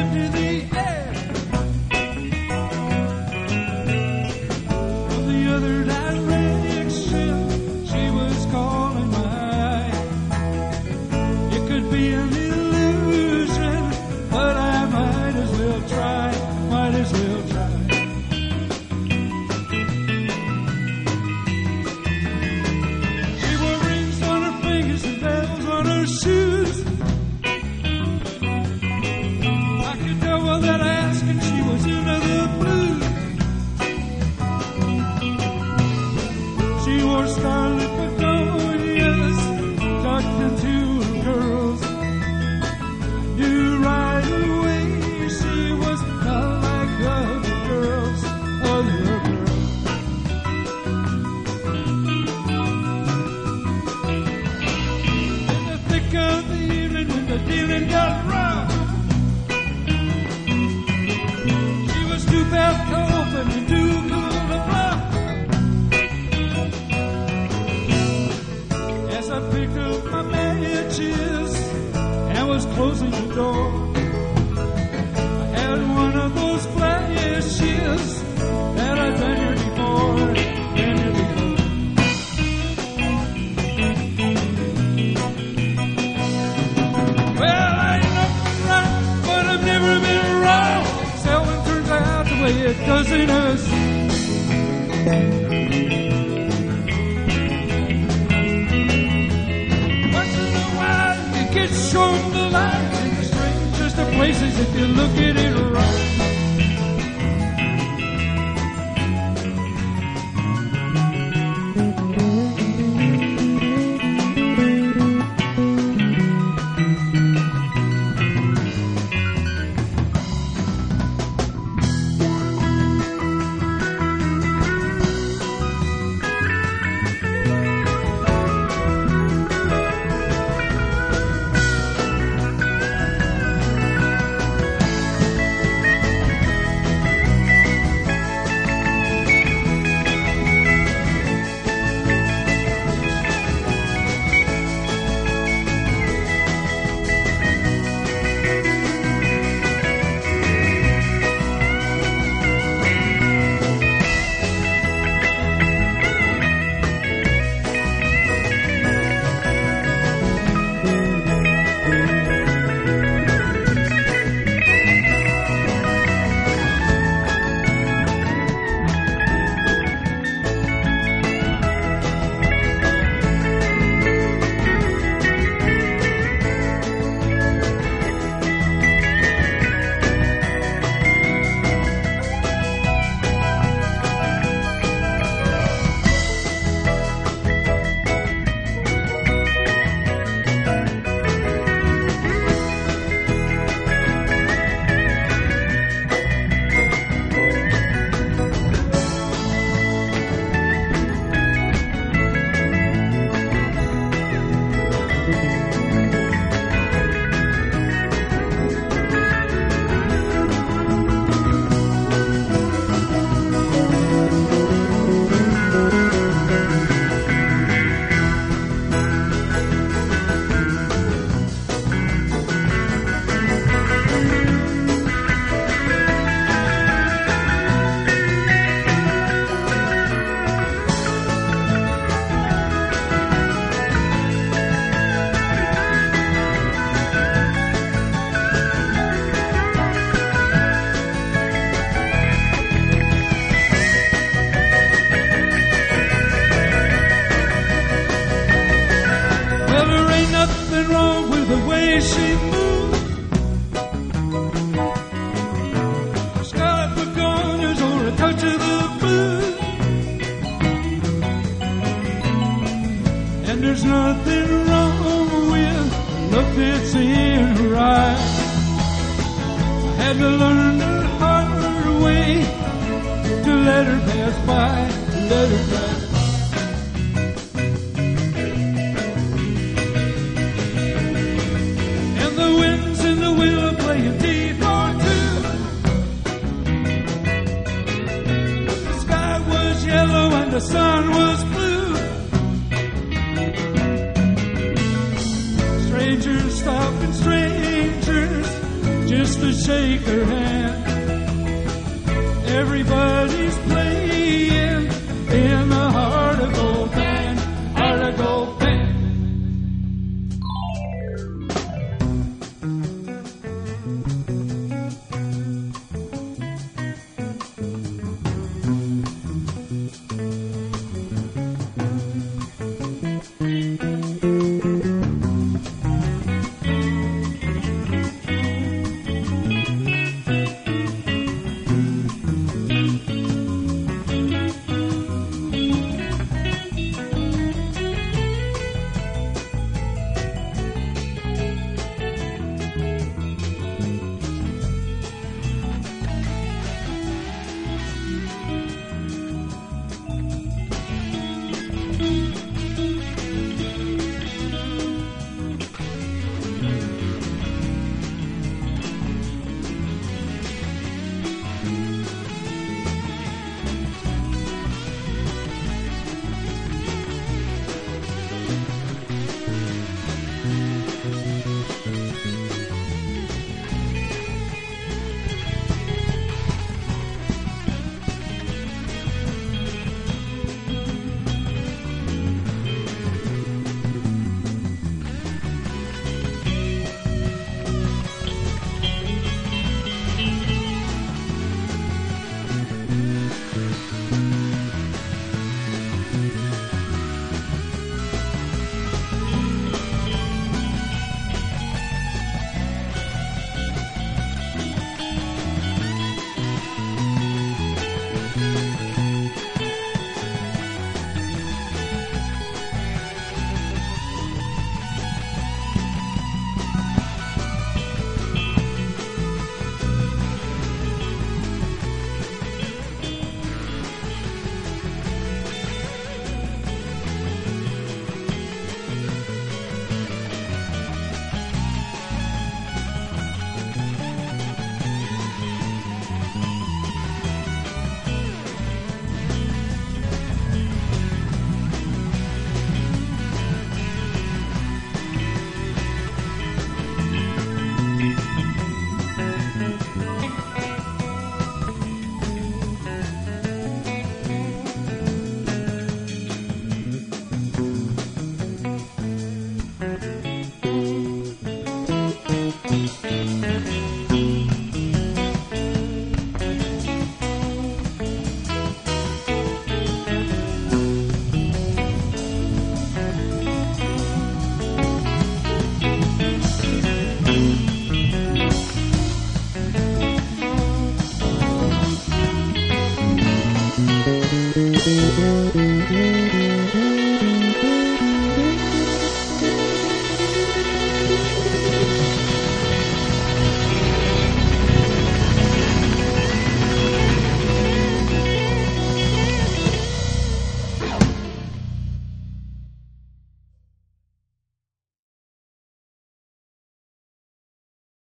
into the air. From the other direction, she was calling my. It could be an illusion, but I might as well try. Might as well try. She wore rings on her fingers and bells on her shoes. I could tell by that asking she was into the blues. She wore scarlet begonias tucked into her curls. Knew right away she was not like other girls, other girls. In the thick of the evening, when the dealing got rough, she was too fast to open and too cool to bluff. As I picked up my matches and was closing the door, I had one of those flashes that I'd done here before, done here before. Well, I ain't nothing right, but I've never been wrong. Seldom turns out the way it does in us. Once in a while, you get shown the light in the strangest of places if you look at it right. She moved. Scarlet begonias or a touch of the blues. And there's nothing wrong with the look that's in her eyes. I had to learn the hard way to let her pass by, let her pass. Playing D42. The sky was yellow and the sun was blue. Strangers stopping strangers just just to shake her hand. Everybody's playing